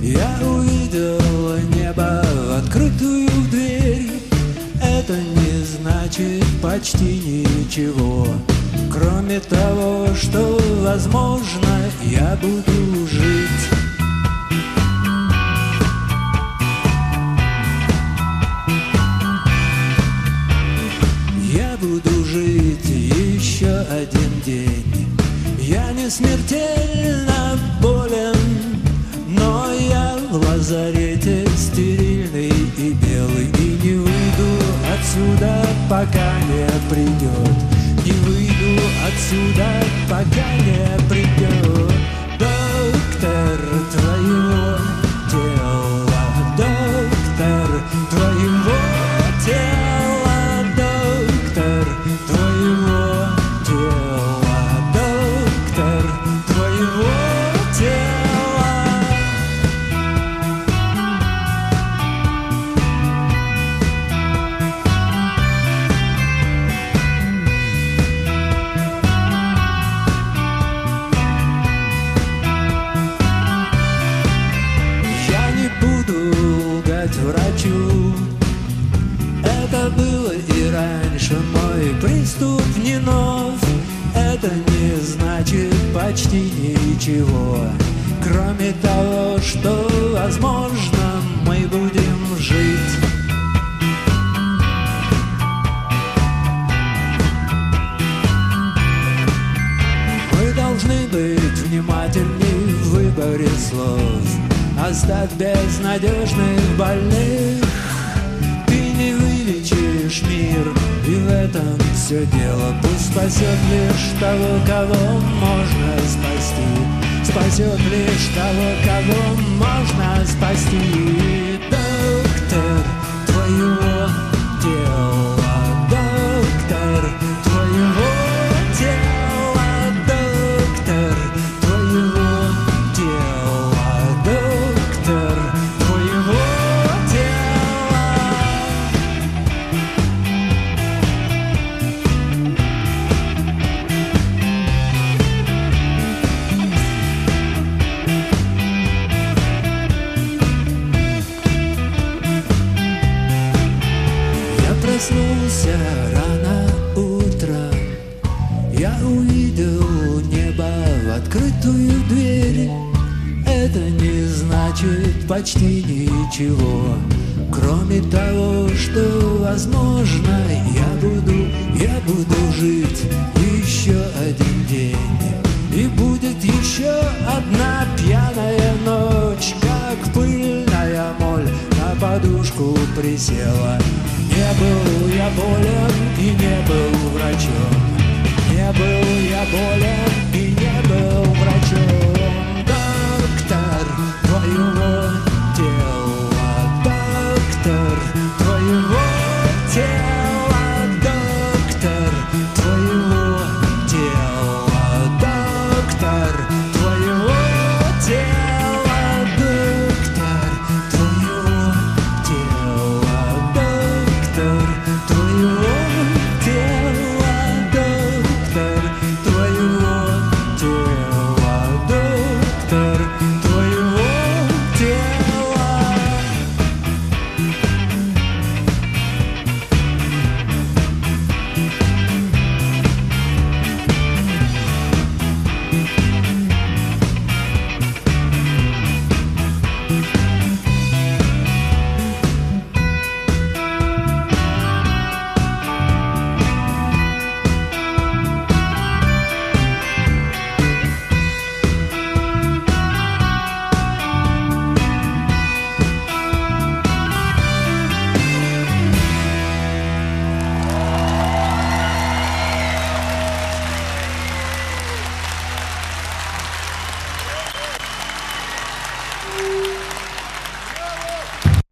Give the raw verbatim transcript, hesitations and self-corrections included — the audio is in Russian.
Я увидел небо в открытую дверь. Это не значит почти ничего, кроме того, что, возможно, я буду жить. Я буду жить еще один день. Я не смертельно болен, но я в лазарете стерильный и белый, и не выйду отсюда, пока не придет. Не выйду отсюда, пока не придет доктор твоего тела, доктор твоего тела, доктор твоего тела, доктор твоего тела. Я не буду лгать врачу. Это было и раньше, мой приступ не нов. Это не значит почти ничего, кроме того, что, возможно, мы будем жить. Мы должны быть внимательней в выборе слов. Оставь безнадежных больных. Ты не вылечишь мир, и в этом все дело. Пусть спасет лишь того, кого можно спасти. Спасет лишь того, кого можно спасти. Доктор твоего тела, доктор твоего тела, доктор твоего тела, доктор твоего тела. Я проснулся рано утром. Я увидел небо в открытую дверь. Это не значит почти ничего, кроме того, что, возможно, я буду, я буду жить еще один день. И будет еще одна пьяная ночь, как пыльная моль на подушку присела. Не был я болен и не был врачом. Не был я болен и не был